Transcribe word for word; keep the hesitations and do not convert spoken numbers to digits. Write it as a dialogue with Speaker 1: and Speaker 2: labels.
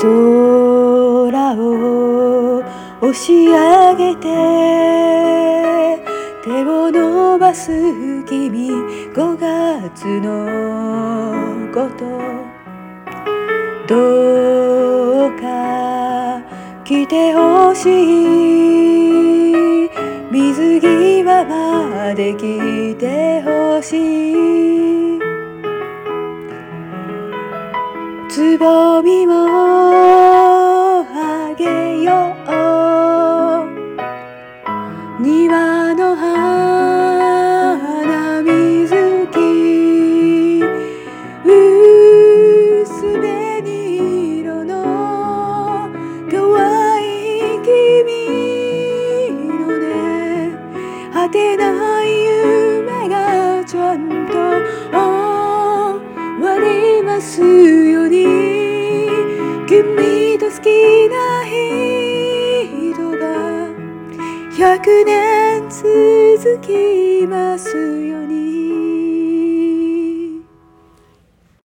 Speaker 1: 空を押し上げて手を伸ばす君、ごがつのことどうか来てほしい、水際まで来てほしい、つぼみもあげよう、庭の花水木、薄紅色の可愛い君のね、果てない夢がちゃんと終わりますように、君と好きな人がひゃくねん続きますように。